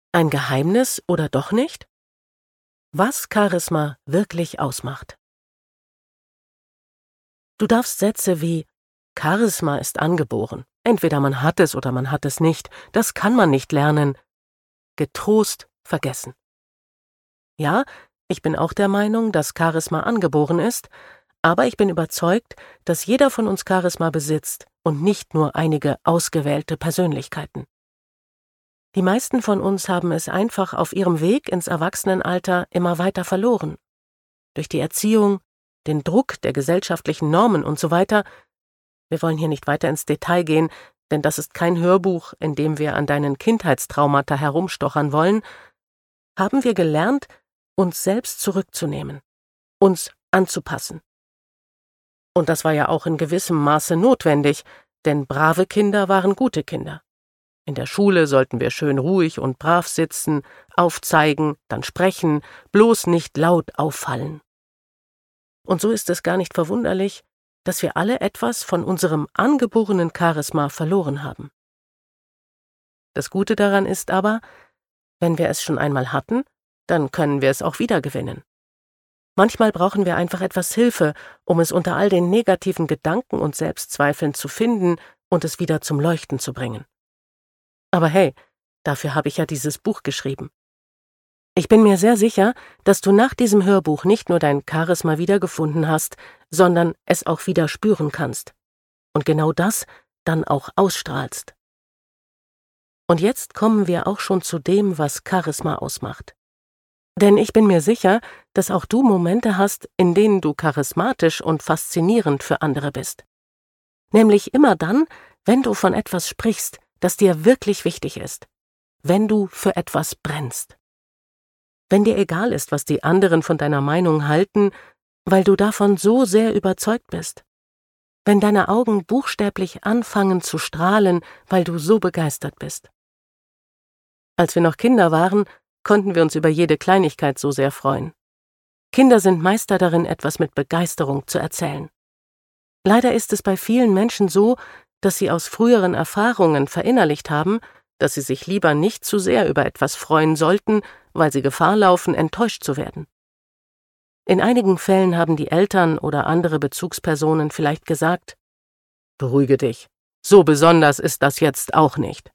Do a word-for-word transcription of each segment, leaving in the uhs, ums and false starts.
Ein Geheimnis oder doch nicht? Was Charisma wirklich ausmacht. Du darfst Sätze wie Charisma ist angeboren. Entweder man hat es oder man hat es nicht. Das kann man nicht lernen. Getrost vergessen. Ja, ich bin auch der Meinung, dass Charisma angeboren ist, aber ich bin überzeugt, dass jeder von uns Charisma besitzt und nicht nur einige ausgewählte Persönlichkeiten. Die meisten von uns haben es einfach auf ihrem Weg ins Erwachsenenalter immer weiter verloren. Durch die Erziehung, den Druck der gesellschaftlichen Normen und so weiter. Wir wollen hier nicht weiter ins Detail gehen, denn das ist kein Hörbuch, in dem wir an deinen Kindheitstraumata herumstochern wollen, haben wir gelernt, uns selbst zurückzunehmen, uns anzupassen. Und das war ja auch in gewissem Maße notwendig, denn brave Kinder waren gute Kinder. In der Schule sollten wir schön ruhig und brav sitzen, aufzeigen, dann sprechen, bloß nicht laut auffallen. Und so ist es gar nicht verwunderlich, dass wir alle etwas von unserem angeborenen Charisma verloren haben. Das Gute daran ist aber, wenn wir es schon einmal hatten, dann können wir es auch wieder gewinnen. Manchmal brauchen wir einfach etwas Hilfe, um es unter all den negativen Gedanken und Selbstzweifeln zu finden und es wieder zum Leuchten zu bringen. Aber hey, dafür habe ich ja dieses Buch geschrieben. Ich bin mir sehr sicher, dass du nach diesem Hörbuch nicht nur dein Charisma wiedergefunden hast, sondern es auch wieder spüren kannst. Und genau das dann auch ausstrahlst. Und jetzt kommen wir auch schon zu dem, was Charisma ausmacht. Denn ich bin mir sicher, dass auch du Momente hast, in denen du charismatisch und faszinierend für andere bist. Nämlich immer dann, wenn du von etwas sprichst, das dir wirklich wichtig ist. Wenn du für etwas brennst. Wenn dir egal ist, was die anderen von deiner Meinung halten, weil du davon so sehr überzeugt bist. Wenn deine Augen buchstäblich anfangen zu strahlen, weil du so begeistert bist. Als wir noch Kinder waren, konnten wir uns über jede Kleinigkeit so sehr freuen. Kinder sind Meister darin, etwas mit Begeisterung zu erzählen. Leider ist es bei vielen Menschen so, dass sie aus früheren Erfahrungen verinnerlicht haben, dass sie sich lieber nicht zu sehr über etwas freuen sollten, weil sie Gefahr laufen, enttäuscht zu werden. In einigen Fällen haben die Eltern oder andere Bezugspersonen vielleicht gesagt, »Beruhige dich, so besonders ist das jetzt auch nicht.«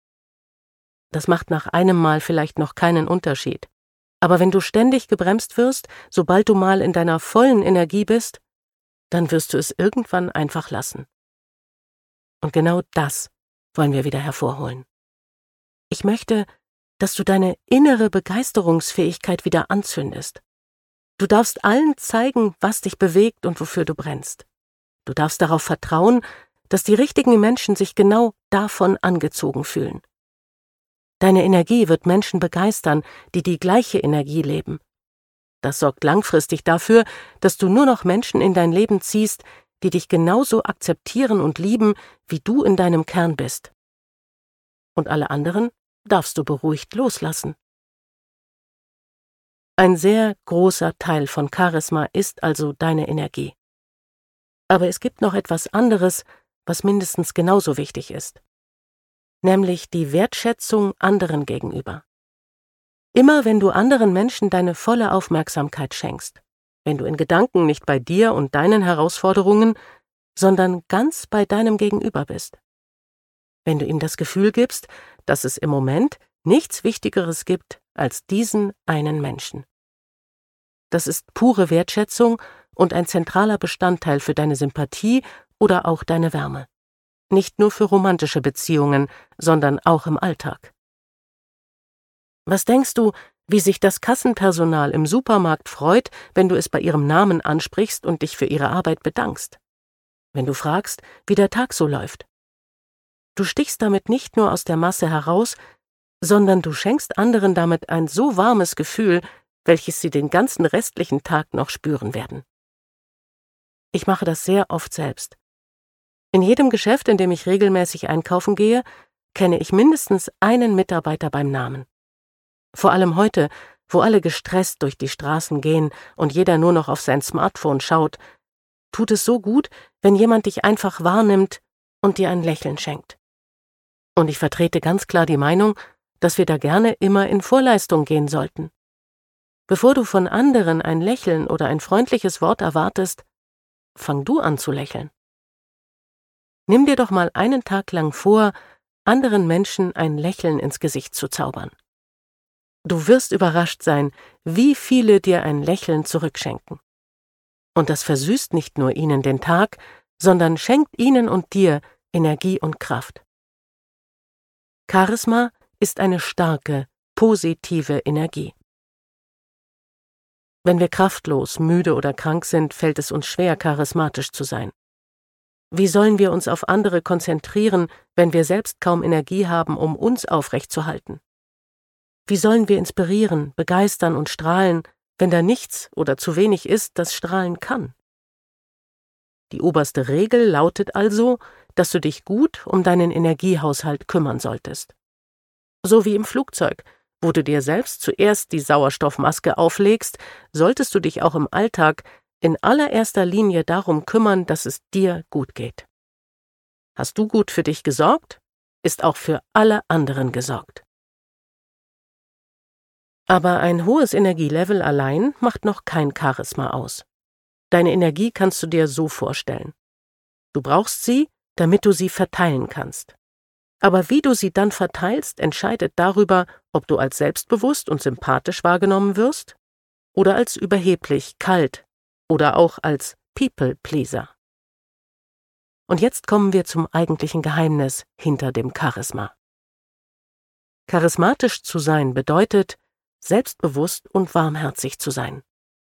Das macht nach einem Mal vielleicht noch keinen Unterschied. Aber wenn du ständig gebremst wirst, sobald du mal in deiner vollen Energie bist, dann wirst du es irgendwann einfach lassen. Und genau das wollen wir wieder hervorholen. Ich möchte, dass du deine innere Begeisterungsfähigkeit wieder anzündest. Du darfst allen zeigen, was dich bewegt und wofür du brennst. Du darfst darauf vertrauen, dass die richtigen Menschen sich genau davon angezogen fühlen. Deine Energie wird Menschen begeistern, die die gleiche Energie leben. Das sorgt langfristig dafür, dass du nur noch Menschen in dein Leben ziehst, die dich genauso akzeptieren und lieben, wie du in deinem Kern bist. Und alle anderen darfst du beruhigt loslassen. Ein sehr großer Teil von Charisma ist also deine Energie. Aber es gibt noch etwas anderes, was mindestens genauso wichtig ist. Nämlich die Wertschätzung anderen gegenüber. Immer wenn du anderen Menschen deine volle Aufmerksamkeit schenkst, wenn du in Gedanken nicht bei dir und deinen Herausforderungen, sondern ganz bei deinem Gegenüber bist. Wenn du ihm das Gefühl gibst, dass es im Moment nichts Wichtigeres gibt als diesen einen Menschen. Das ist pure Wertschätzung und ein zentraler Bestandteil für deine Sympathie oder auch deine Wärme. Nicht nur für romantische Beziehungen, sondern auch im Alltag. Was denkst du, wie sich das Kassenpersonal im Supermarkt freut, wenn du es bei ihrem Namen ansprichst und dich für ihre Arbeit bedankst? Wenn du fragst, wie der Tag so läuft? Du stichst damit nicht nur aus der Masse heraus, sondern du schenkst anderen damit ein so warmes Gefühl, welches sie den ganzen restlichen Tag noch spüren werden. Ich mache das sehr oft selbst. In jedem Geschäft, in dem ich regelmäßig einkaufen gehe, kenne ich mindestens einen Mitarbeiter beim Namen. Vor allem heute, wo alle gestresst durch die Straßen gehen und jeder nur noch auf sein Smartphone schaut, tut es so gut, wenn jemand dich einfach wahrnimmt und dir ein Lächeln schenkt. Und ich vertrete ganz klar die Meinung, dass wir da gerne immer in Vorleistung gehen sollten. Bevor du von anderen ein Lächeln oder ein freundliches Wort erwartest, fang du an zu lächeln. Nimm dir doch mal einen Tag lang vor, anderen Menschen ein Lächeln ins Gesicht zu zaubern. Du wirst überrascht sein, wie viele dir ein Lächeln zurückschenken. Und das versüßt nicht nur ihnen den Tag, sondern schenkt ihnen und dir Energie und Kraft. Charisma ist eine starke, positive Energie. Wenn wir kraftlos, müde oder krank sind, fällt es uns schwer, charismatisch zu sein. Wie sollen wir uns auf andere konzentrieren, wenn wir selbst kaum Energie haben, um uns aufrechtzuhalten? Wie sollen wir inspirieren, begeistern und strahlen, wenn da nichts oder zu wenig ist, das strahlen kann? Die oberste Regel lautet also, dass du dich gut um deinen Energiehaushalt kümmern solltest. So wie im Flugzeug, wo du dir selbst zuerst die Sauerstoffmaske auflegst, solltest du dich auch im Alltag in allererster Linie darum kümmern, dass es dir gut geht. Hast du gut für dich gesorgt, ist auch für alle anderen gesorgt. Aber ein hohes Energielevel allein macht noch kein Charisma aus. Deine Energie kannst du dir so vorstellen. Du brauchst sie, damit du sie verteilen kannst. Aber wie du sie dann verteilst, entscheidet darüber, ob du als selbstbewusst und sympathisch wahrgenommen wirst oder als überheblich, kalt oder auch als People-Pleaser. Und jetzt kommen wir zum eigentlichen Geheimnis hinter dem Charisma. Charismatisch zu sein bedeutet, selbstbewusst und warmherzig zu sein.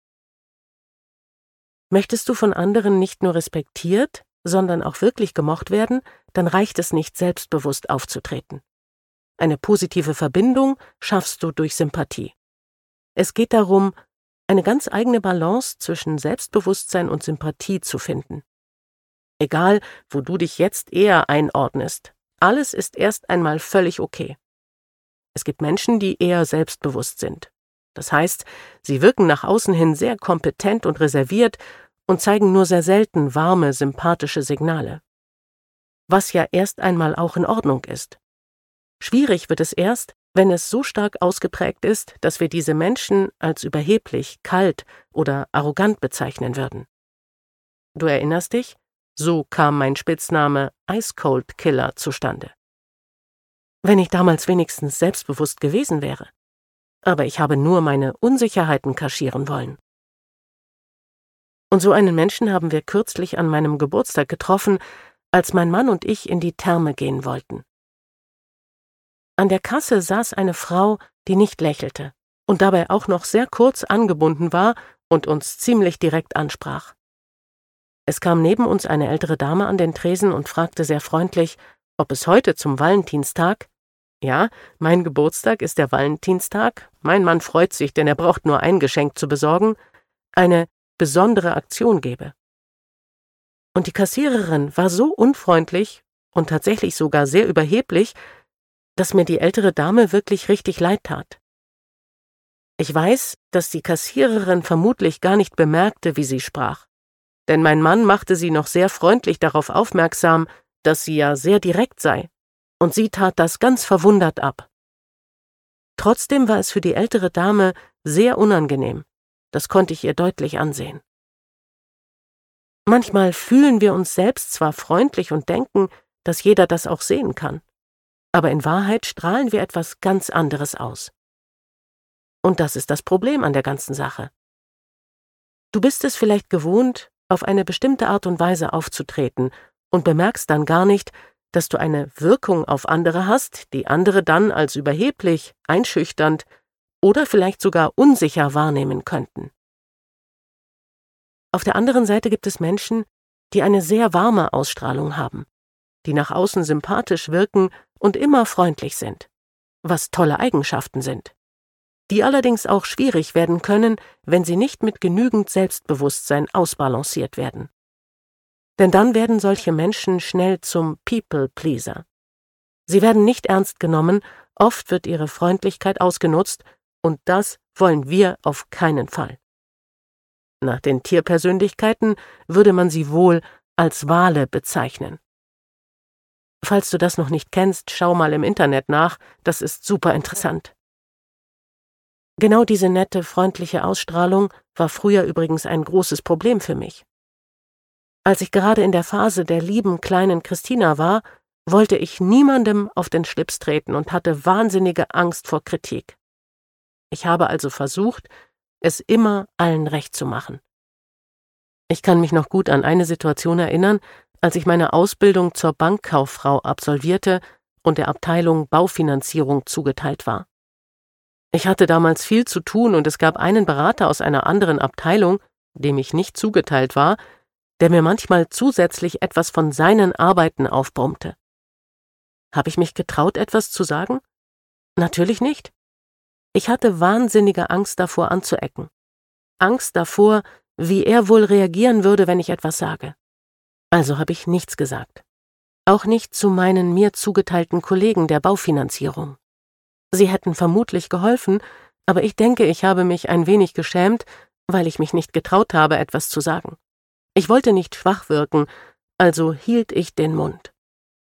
Möchtest du von anderen nicht nur respektiert, sondern auch wirklich gemocht werden, dann reicht es nicht, selbstbewusst aufzutreten. Eine positive Verbindung schaffst du durch Sympathie. Es geht darum, eine ganz eigene Balance zwischen Selbstbewusstsein und Sympathie zu finden. Egal, wo du dich jetzt eher einordnest, alles ist erst einmal völlig okay. Es gibt Menschen, die eher selbstbewusst sind. Das heißt, sie wirken nach außen hin sehr kompetent und reserviert und zeigen nur sehr selten warme, sympathische Signale. Was ja erst einmal auch in Ordnung ist. Schwierig wird es erst, wenn es so stark ausgeprägt ist, dass wir diese Menschen als überheblich, kalt oder arrogant bezeichnen würden. Du erinnerst dich? So kam mein Spitzname Ice Cold Killer zustande. Wenn ich damals wenigstens selbstbewusst gewesen wäre. Aber ich habe nur meine Unsicherheiten kaschieren wollen. Und so einen Menschen haben wir kürzlich an meinem Geburtstag getroffen, als mein Mann und ich in die Therme gehen wollten. An der Kasse saß eine Frau, die nicht lächelte und dabei auch noch sehr kurz angebunden war und uns ziemlich direkt ansprach. Es kam neben uns eine ältere Dame an den Tresen und fragte sehr freundlich, ob es heute zum Valentinstag, ja, mein Geburtstag ist der Valentinstag, mein Mann freut sich, denn er braucht nur ein Geschenk zu besorgen, eine besondere Aktion gebe. Und die Kassiererin war so unfreundlich und tatsächlich sogar sehr überheblich, dass mir die ältere Dame wirklich richtig leid tat. Ich weiß, dass die Kassiererin vermutlich gar nicht bemerkte, wie sie sprach, denn mein Mann machte sie noch sehr freundlich darauf aufmerksam, dass sie ja sehr direkt sei, und sie tat das ganz verwundert ab. Trotzdem war es für die ältere Dame sehr unangenehm, das konnte ich ihr deutlich ansehen. Manchmal fühlen wir uns selbst zwar freundlich und denken, dass jeder das auch sehen kann, aber in Wahrheit strahlen wir etwas ganz anderes aus. Und das ist das Problem an der ganzen Sache. Du bist es vielleicht gewohnt, auf eine bestimmte Art und Weise aufzutreten und bemerkst dann gar nicht, dass du eine Wirkung auf andere hast, die andere dann als überheblich, einschüchternd oder vielleicht sogar unsicher wahrnehmen könnten. Auf der anderen Seite gibt es Menschen, die eine sehr warme Ausstrahlung haben, die nach außen sympathisch wirken und immer freundlich sind, was tolle Eigenschaften sind, die allerdings auch schwierig werden können, wenn sie nicht mit genügend Selbstbewusstsein ausbalanciert werden. Denn dann werden solche Menschen schnell zum People-Pleaser. Sie werden nicht ernst genommen, oft wird ihre Freundlichkeit ausgenutzt, und das wollen wir auf keinen Fall. Nach den Tierpersönlichkeiten würde man sie wohl als Wale bezeichnen. Falls du das noch nicht kennst, schau mal im Internet nach, das ist super interessant. Genau diese nette, freundliche Ausstrahlung war früher übrigens ein großes Problem für mich. Als ich gerade in der Phase der lieben kleinen Christina war, wollte ich niemandem auf den Schlips treten und hatte wahnsinnige Angst vor Kritik. Ich habe also versucht, es immer allen recht zu machen. Ich kann mich noch gut an eine Situation erinnern, als ich meine Ausbildung zur Bankkauffrau absolvierte und der Abteilung Baufinanzierung zugeteilt war. Ich hatte damals viel zu tun und es gab einen Berater aus einer anderen Abteilung, dem ich nicht zugeteilt war, der mir manchmal zusätzlich etwas von seinen Arbeiten aufbrummte. Habe ich mich getraut, etwas zu sagen? Natürlich nicht. Ich hatte wahnsinnige Angst davor, anzuecken. Angst davor, wie er wohl reagieren würde, wenn ich etwas sage. Also habe ich nichts gesagt. Auch nicht zu meinen mir zugeteilten Kollegen der Baufinanzierung. Sie hätten vermutlich geholfen, aber ich denke, ich habe mich ein wenig geschämt, weil ich mich nicht getraut habe, etwas zu sagen. Ich wollte nicht schwach wirken, also hielt ich den Mund.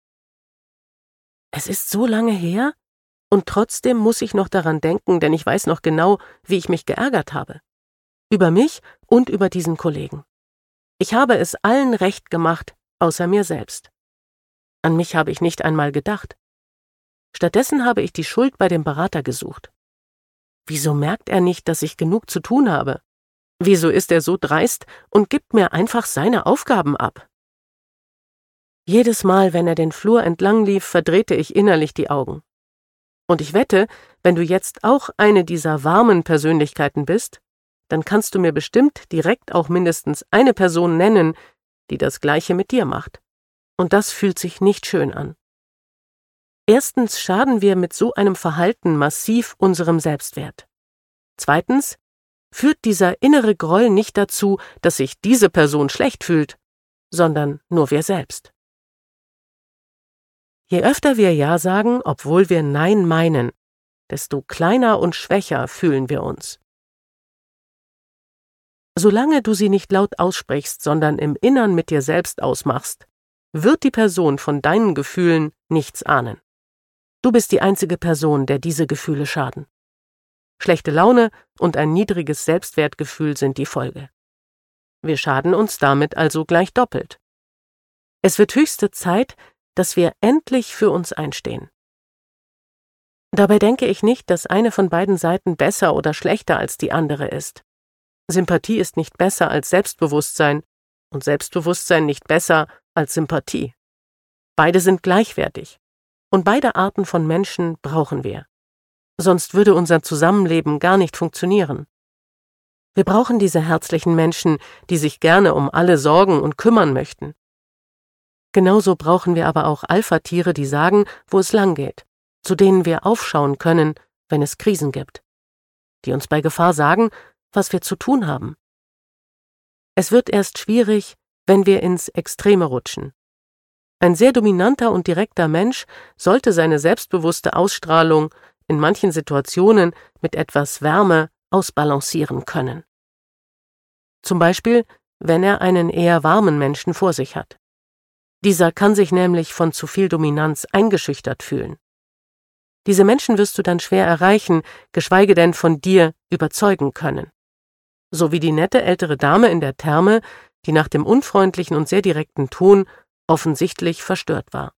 Es ist so lange her, und trotzdem muss ich noch daran denken, denn ich weiß noch genau, wie ich mich geärgert habe. Über mich und über diesen Kollegen. Ich habe es allen recht gemacht, außer mir selbst. An mich habe ich nicht einmal gedacht. Stattdessen habe ich die Schuld bei dem Berater gesucht. Wieso merkt er nicht, dass ich genug zu tun habe? Wieso ist er so dreist und gibt mir einfach seine Aufgaben ab? Jedes Mal, wenn er den Flur entlang lief, verdrehte ich innerlich die Augen. Und ich wette, wenn du jetzt auch eine dieser warmen Persönlichkeiten bist, dann kannst du mir bestimmt direkt auch mindestens eine Person nennen, die das Gleiche mit dir macht. Und das fühlt sich nicht schön an. Erstens schaden wir mit so einem Verhalten massiv unserem Selbstwert. Zweitens führt dieser innere Groll nicht dazu, dass sich diese Person schlecht fühlt, sondern nur wir selbst. Je öfter wir Ja sagen, obwohl wir Nein meinen, desto kleiner und schwächer fühlen wir uns. Solange du sie nicht laut aussprichst, sondern im Innern mit dir selbst ausmachst, wird die Person von deinen Gefühlen nichts ahnen. Du bist die einzige Person, der diese Gefühle schaden. Schlechte Laune und ein niedriges Selbstwertgefühl sind die Folge. Wir schaden uns damit also gleich doppelt. Es wird höchste Zeit, dass wir endlich für uns einstehen. Dabei denke ich nicht, dass eine von beiden Seiten besser oder schlechter als die andere ist. Sympathie ist nicht besser als Selbstbewusstsein und Selbstbewusstsein nicht besser als Sympathie. Beide sind gleichwertig und beide Arten von Menschen brauchen wir. Sonst würde unser Zusammenleben gar nicht funktionieren. Wir brauchen diese herzlichen Menschen, die sich gerne um alle sorgen und kümmern möchten. Genauso brauchen wir aber auch Alpha-Tiere, die sagen, wo es lang geht, zu denen wir aufschauen können, wenn es Krisen gibt, die uns bei Gefahr sagen, was wir zu tun haben. Es wird erst schwierig, wenn wir ins Extreme rutschen. Ein sehr dominanter und direkter Mensch sollte seine selbstbewusste Ausstrahlung in manchen Situationen mit etwas Wärme ausbalancieren können. Zum Beispiel, wenn er einen eher warmen Menschen vor sich hat. Dieser kann sich nämlich von zu viel Dominanz eingeschüchtert fühlen. Diese Menschen wirst du dann schwer erreichen, geschweige denn von dir überzeugen können. So wie die nette ältere Dame in der Therme, die nach dem unfreundlichen und sehr direkten Ton offensichtlich verstört war.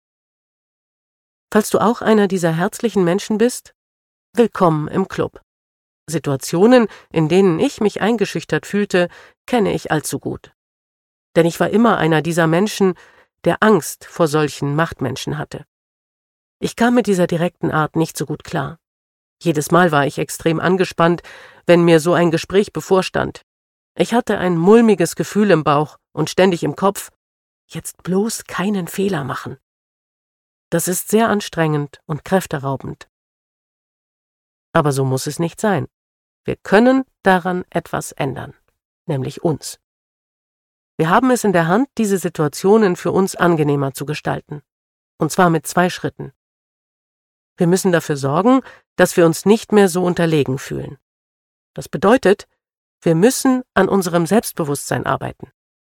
Falls du auch einer dieser herzlichen Menschen bist, willkommen im Club. Situationen, in denen ich mich eingeschüchtert fühlte, kenne ich allzu gut. Denn ich war immer einer dieser Menschen, der Angst vor solchen Machtmenschen hatte. Ich kam mit dieser direkten Art nicht so gut klar. Jedes Mal war ich extrem angespannt, wenn mir so ein Gespräch bevorstand. Ich hatte ein mulmiges Gefühl im Bauch und ständig im Kopf, jetzt bloß keinen Fehler machen. Das ist sehr anstrengend und kräfteraubend. Aber so muss es nicht sein. Wir können daran etwas ändern, nämlich uns. Wir haben es in der Hand, diese Situationen für uns angenehmer zu gestalten. Und zwar mit zwei Schritten. Wir müssen dafür sorgen, dass wir uns nicht mehr so unterlegen fühlen. Das bedeutet, wir müssen an unserem Selbstbewusstsein arbeiten.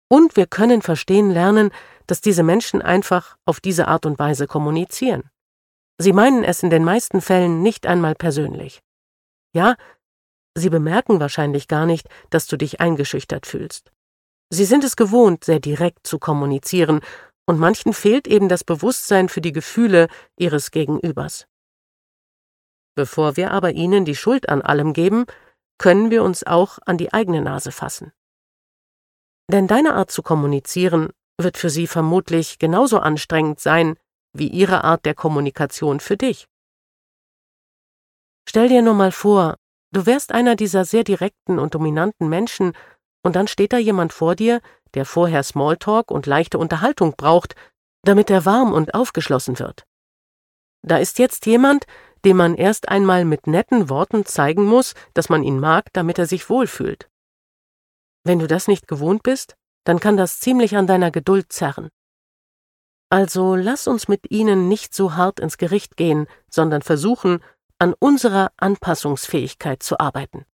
Und wir können verstehen lernen, dass diese Menschen einfach auf diese Art und Weise kommunizieren. Sie meinen es in den meisten Fällen nicht einmal persönlich. Ja, sie bemerken wahrscheinlich gar nicht, dass du dich eingeschüchtert fühlst. Sie sind es gewohnt, sehr direkt zu kommunizieren, und manchen fehlt eben das Bewusstsein für die Gefühle ihres Gegenübers. Bevor wir aber ihnen die Schuld an allem geben, können wir uns auch an die eigene Nase fassen. Denn deine Art zu kommunizieren wird für sie vermutlich genauso anstrengend sein, wie ihre Art der Kommunikation für dich. Stell dir nur mal vor, du wärst einer dieser sehr direkten und dominanten Menschen, und dann steht da jemand vor dir, der vorher Smalltalk und leichte Unterhaltung braucht, damit er warm und aufgeschlossen wird. Da ist jetzt jemand, dem man erst einmal mit netten Worten zeigen muss, dass man ihn mag, damit er sich wohlfühlt. Wenn du das nicht gewohnt bist, dann kann das ziemlich an deiner Geduld zerren. Also lass uns mit ihnen nicht so hart ins Gericht gehen, sondern versuchen, an unserer Anpassungsfähigkeit zu arbeiten.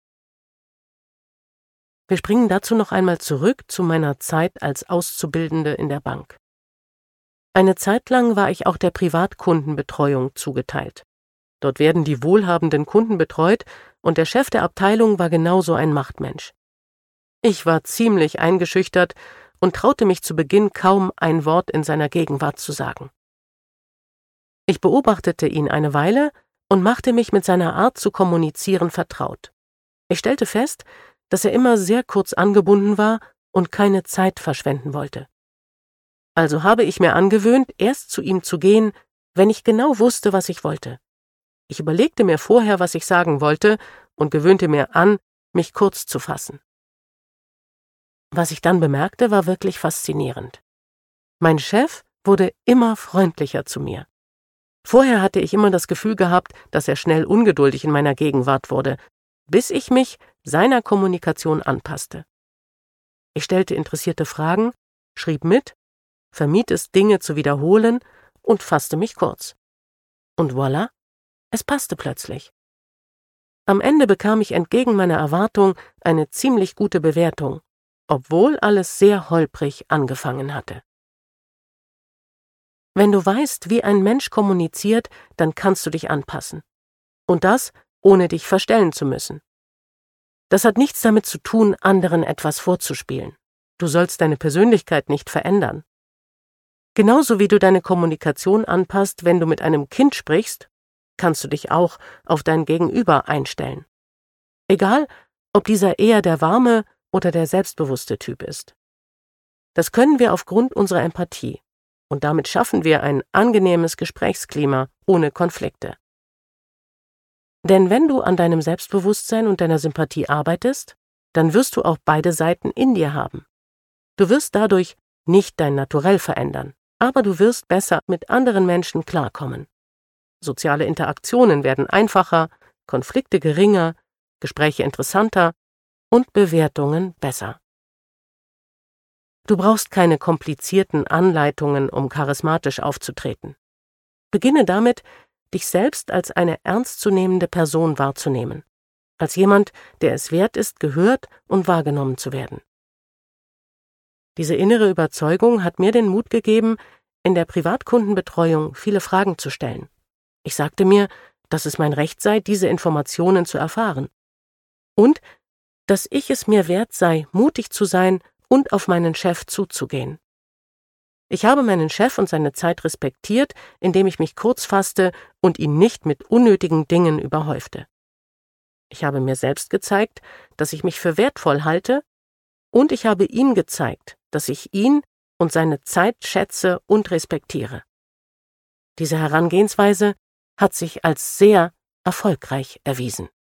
Wir springen dazu noch einmal zurück zu meiner Zeit als Auszubildende in der Bank. Eine Zeit lang war ich auch der Privatkundenbetreuung zugeteilt. Dort werden die wohlhabenden Kunden betreut, und der Chef der Abteilung war genauso ein Machtmensch. Ich war ziemlich eingeschüchtert und traute mich zu Beginn kaum, ein Wort in seiner Gegenwart zu sagen. Ich beobachtete ihn eine Weile und machte mich mit seiner Art zu kommunizieren vertraut. Ich stellte fest, dass er immer sehr kurz angebunden war und keine Zeit verschwenden wollte. Also habe ich mir angewöhnt, erst zu ihm zu gehen, wenn ich genau wusste, was ich wollte. Ich überlegte mir vorher, was ich sagen wollte, und gewöhnte mir an, mich kurz zu fassen. Was ich dann bemerkte, war wirklich faszinierend. Mein Chef wurde immer freundlicher zu mir. Vorher hatte ich immer das Gefühl gehabt, dass er schnell ungeduldig in meiner Gegenwart wurde, bis ich mich seiner Kommunikation anpasste. Ich stellte interessierte Fragen, schrieb mit, vermied es, Dinge zu wiederholen und fasste mich kurz. Und voilà, es passte plötzlich. Am Ende bekam ich entgegen meiner Erwartung eine ziemlich gute Bewertung, obwohl alles sehr holprig angefangen hatte. Wenn du weißt, wie ein Mensch kommuniziert, dann kannst du dich anpassen. Und das, ohne dich verstellen zu müssen. Das hat nichts damit zu tun, anderen etwas vorzuspielen. Du sollst deine Persönlichkeit nicht verändern. Genauso wie du deine Kommunikation anpasst, wenn du mit einem Kind sprichst, kannst du dich auch auf dein Gegenüber einstellen. Egal, ob dieser eher der warme oder der selbstbewusste Typ ist. Das können wir aufgrund unserer Empathie, und damit schaffen wir ein angenehmes Gesprächsklima ohne Konflikte. Denn wenn du an deinem Selbstbewusstsein und deiner Sympathie arbeitest, dann wirst du auch beide Seiten in dir haben. Du wirst dadurch nicht dein Naturell verändern, aber du wirst besser mit anderen Menschen klarkommen. Soziale Interaktionen werden einfacher, Konflikte geringer, Gespräche interessanter und Bewertungen besser. Du brauchst keine komplizierten Anleitungen, um charismatisch aufzutreten. Beginne damit, dich selbst als eine ernstzunehmende Person wahrzunehmen, als jemand, der es wert ist, gehört und wahrgenommen zu werden. Diese innere Überzeugung hat mir den Mut gegeben, in der Privatkundenbetreuung viele Fragen zu stellen. Ich sagte mir, dass es mein Recht sei, diese Informationen zu erfahren. Und dass ich es mir wert sei, mutig zu sein und auf meinen Chef zuzugehen. Ich habe meinen Chef und seine Zeit respektiert, indem ich mich kurz fasste und ihn nicht mit unnötigen Dingen überhäufte. Ich habe mir selbst gezeigt, dass ich mich für wertvoll halte, und ich habe ihm gezeigt, dass ich ihn und seine Zeit schätze und respektiere. Diese Herangehensweise hat sich als sehr erfolgreich erwiesen.